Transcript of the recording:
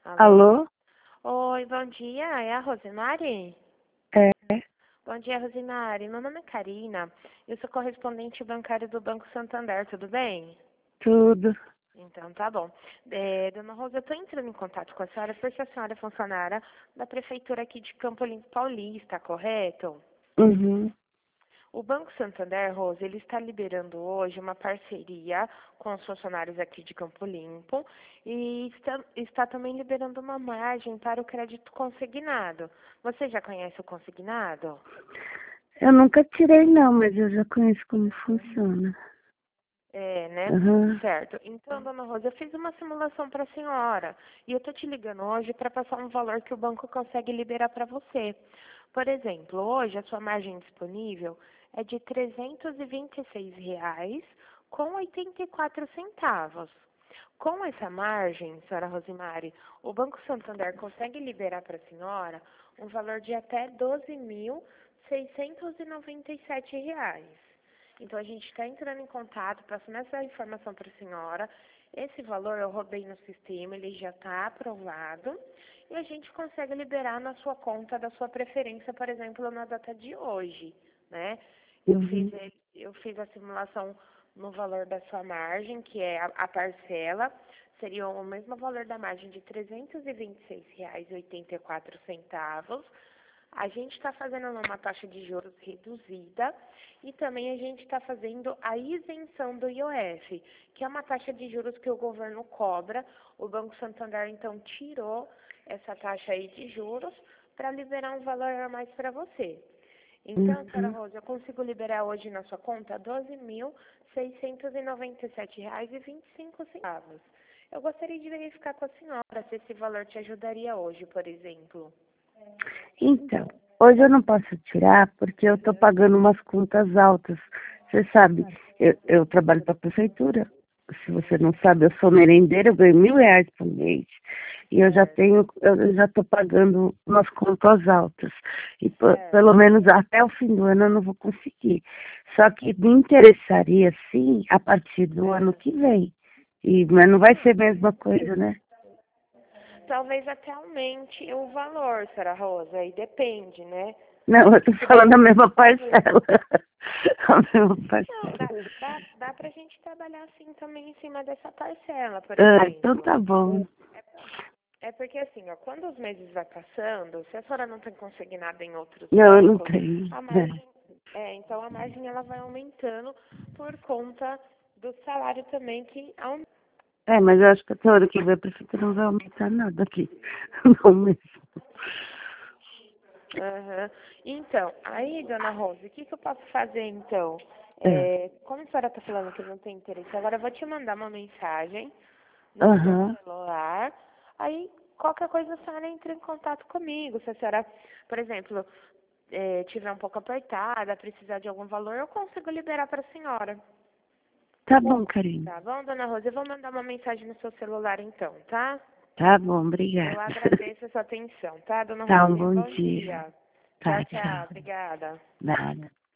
Alô? Alô? Oi, bom dia. É a Rosemary? É, Bom dia, Rosemary. Meu nome é Karina. Eu sou correspondente bancário do Banco Santander, tudo bem? tudo. Então, tá bom. Dona Rosa, eu estou entrando em contato com a senhora porque a senhora é funcionária da prefeitura aqui de Campo Limpo Paulista, correto? Uhum. O Banco Santander, Rosa, ele está liberando hoje uma parceria com os funcionários aqui de Campo Limpo e está também liberando uma margem para o crédito consignado. Você já conhece o consignado? Eu nunca tirei não, mas eu já conheço como funciona. É, né? Uhum. Certo. Então, dona Rosa, eu fiz uma simulação para a senhora e eu estou te ligando hoje para passar um valor que o banco consegue liberar para você. Por exemplo, hoje a sua margem disponível é de R$ 326,84. Com essa margem, senhora Rosemary, o Banco Santander consegue liberar para a senhora um valor de até R$ 12.697. Então, a gente está entrando em contato, passando essa informação para a senhora. Esse valor eu rodei no sistema, ele já está aprovado. E a gente consegue liberar na sua conta da sua preferência, por exemplo, na data de hoje, né? Uhum. Eu fiz a simulação no valor da sua margem, que é a parcela. Seria o mesmo valor da margem de R$ 326,84. A gente está fazendo uma taxa de juros reduzida e também a gente está fazendo a isenção do IOF, que é uma taxa de juros que o governo cobra. O Banco Santander, então, tirou essa taxa aí de juros para liberar um valor a mais para você. Então, senhora Uhum. Rosa, eu consigo liberar hoje na sua conta R$ 12.697,25. Eu gostaria de verificar com a senhora se esse valor te ajudaria hoje, por exemplo. Então, hoje eu não posso tirar porque eu estou pagando umas contas altas. Você sabe, eu trabalho para a prefeitura. Se você não sabe, eu sou merendeira, eu ganho R$ 1.000 por mês. E Certo, eu já estou pagando umas contas altas. E pelo certo. menos até o fim do ano eu não vou conseguir. Só que me interessaria sim a partir do ano É. que vem. Mas não vai ser a mesma coisa, né? Talvez até aumente o valor, senhora Rosa, aí depende, né? Não, eu Porque estou se falando a você... mesma parcela. A mesma Não, parcela. dá pra gente trabalhar assim também em cima dessa parcela, por Ah, então exemplo. tá bom. É porque assim, ó, quando os meses vai passando, se a senhora não tem consignado em outros Não, eu não bancos, tenho. a Né? margem, então a margem ela vai aumentando por conta do salário também que aumenta. É, mas eu acho que até a hora que vem a prefeitura não vai aumentar nada aqui. Não mesmo. Aham. Então, aí, dona Rose, o que que eu posso fazer então? É. Como a senhora está falando que não tem interesse, agora eu vou te mandar uma mensagem no seu Aham. celular. Aí, qualquer coisa a senhora entra em contato comigo. Se a senhora, por exemplo, tiver um pouco apertada, precisar de algum valor, eu consigo liberar para a senhora. Tá bom, Karine. Tá bom, dona Rose? Eu vou mandar uma mensagem no seu celular então, tá? Tá bom, Eu obrigada. agradeço a sua atenção, tá, dona Tá, Rose? um bom Bom dia. dia. Tchau, Tá, tchau. tchau. Obrigada. Nada.